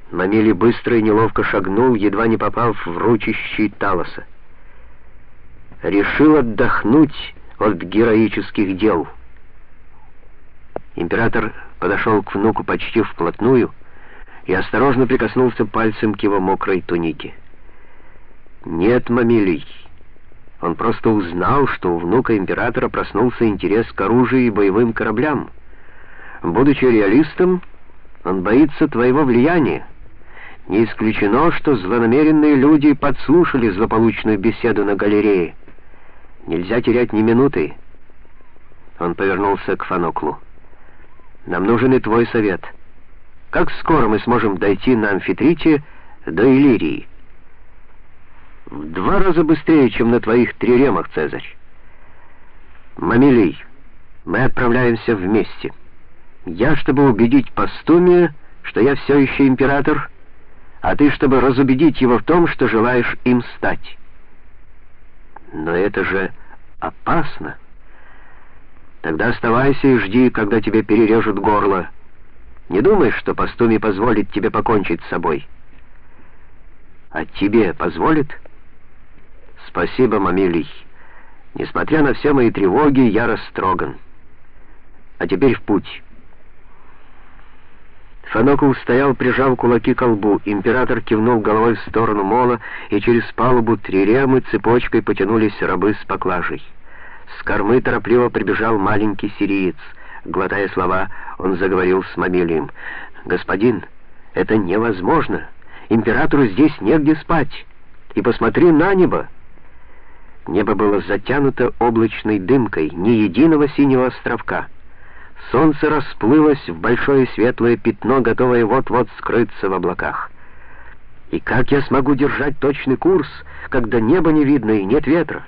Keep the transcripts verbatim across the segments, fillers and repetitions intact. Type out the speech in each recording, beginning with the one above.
Мамили быстро и неловко шагнул, едва не попав в ручищи Талоса. Решил отдохнуть от героических дел. Император подошел к внуку почти вплотную и осторожно прикоснулся пальцем к его мокрой тунике. «Нет, Мамилий, он просто узнал, что у внука императора проснулся интерес к оружию и боевым кораблям. Будучи реалистом, он боится твоего влияния. Не исключено, что злонамеренные люди подслушали злополучную беседу на галерее. Нельзя терять ни минуты». Он повернулся к Фаноклу. «Нам нужен и твой совет. Как скоро мы сможем дойти на Амфитрите до Иллирии?» «В два раза быстрее, чем на твоих триремах, Цезарь». «Мамилий, мы отправляемся вместе. Я, чтобы убедить Постумия, что я все еще император, а ты, чтобы разубедить его в том, что желаешь им стать». «Но это же опасно». «Тогда оставайся и жди, когда тебе перережут горло. Не думай, что Постумий позволит тебе покончить с собой». «А тебе позволит?» «Спасибо, Мамилий. Несмотря на все мои тревоги, я растроган. А теперь в путь». Фанокл стоял, прижав кулаки к лбу. Император кивнул головой в сторону мола, и через палубу триремы цепочкой потянулись рабы с поклажей. С кормы торопливо прибежал маленький сириец. Глотая слова, он заговорил с Мамилием. «Господин, это невозможно. Императору здесь негде спать. И посмотри на небо». Небо было затянуто облачной дымкой, ни единого синего островка. Солнце расплылось в большое светлое пятно, готовое вот-вот скрыться в облаках. «И как я смогу держать точный курс, когда небо не видно и нет ветра?»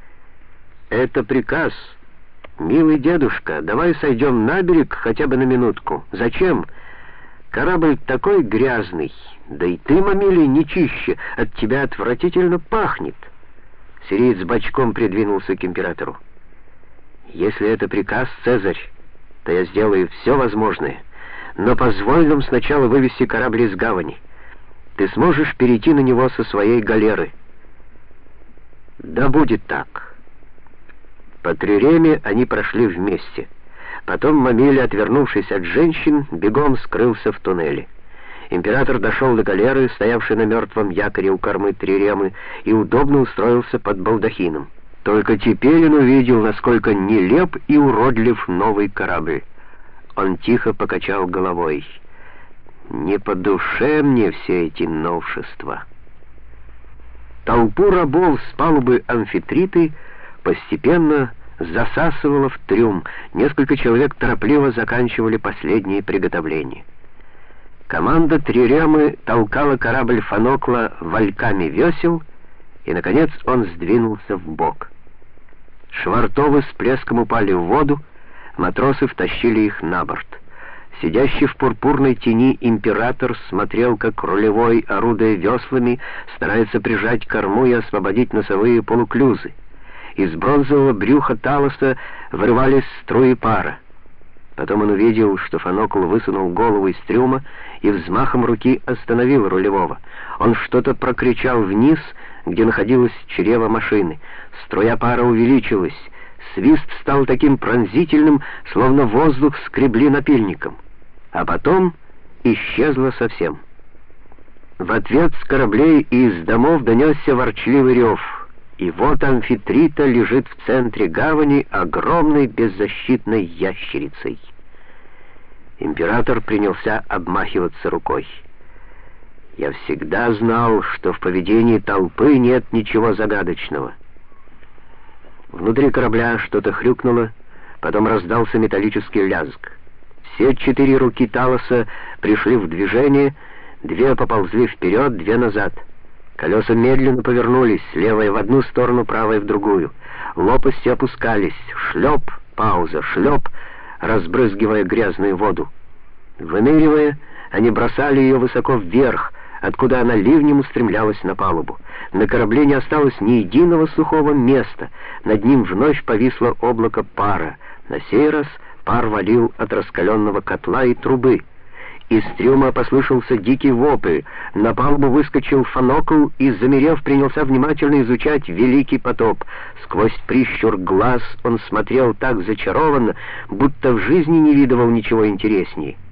«Это приказ. Милый дедушка, давай сойдем на берег хотя бы на минутку. Зачем? Корабль такой грязный, да и ты, Мамилий, не чище, от тебя отвратительно пахнет». Сириец бочком придвинулся к императору. «Если это приказ, Цезарь, то я сделаю все возможное, но позволь нам сначала вывести корабль из гавани. Ты сможешь перейти на него со своей галеры?» «Да будет так». По триреме они прошли вместе. Потом Мамилий, отвернувшись от женщин, бегом скрылся в туннеле. Император дошел до галеры, стоявшей на мертвом якоре у кормы триремы, и удобно устроился под балдахином. Только теперь он увидел, насколько нелеп и уродлив новый корабль. Он тихо покачал головой. «Не по душе мне все эти новшества». Толпу рабов с палубы Амфитриты постепенно засасывало в трюм. Несколько человек торопливо заканчивали последние приготовления. Команда триремы толкала корабль Фанокла вальками весел, и, наконец, он сдвинулся вбок. Швартовы с плеском упали в воду, матросы втащили их на борт. Сидящий в пурпурной тени император смотрел, как рулевой, орудуя веслами, старается прижать корму и освободить носовые полуклюзы. Из бронзового брюха Талоса вырывались струи пара. Потом он увидел, что Фанокл высунул голову из трюма и взмахом руки остановил рулевого. Он что-то прокричал вниз, где находилось чрево машины. Струя пара увеличилась. Свист стал таким пронзительным, словно воздух скребли напильником. А потом исчезло совсем. В ответ с кораблей и из домов донесся ворчливый рев. И вот Амфитрита лежит в центре гавани огромной беззащитной ящерицей. Император принялся обмахиваться рукой. «Я всегда знал, что в поведении толпы нет ничего загадочного». Внутри корабля что-то хрюкнуло, потом раздался металлический лязг. Все четыре руки Талоса пришли в движение, две поползли вперед, две назад. Колеса медленно повернулись, левая в одну сторону, правая в другую. Лопасти опускались. Шлеп, пауза, шлеп, разбрызгивая грязную воду. Выныривая, они бросали ее высоко вверх, откуда она ливнем устремлялась на палубу. На корабле не осталось ни единого сухого места. Над ним вновь повисло облако пара. На сей раз пар валил от раскаленного котла и трубы. Из трюма послышался дикий вопль. На палубу выскочил Фанокл и, замерев, принялся внимательно изучать великий потоп. Сквозь прищур глаз он смотрел так зачарованно, будто в жизни не видывал ничего интереснее.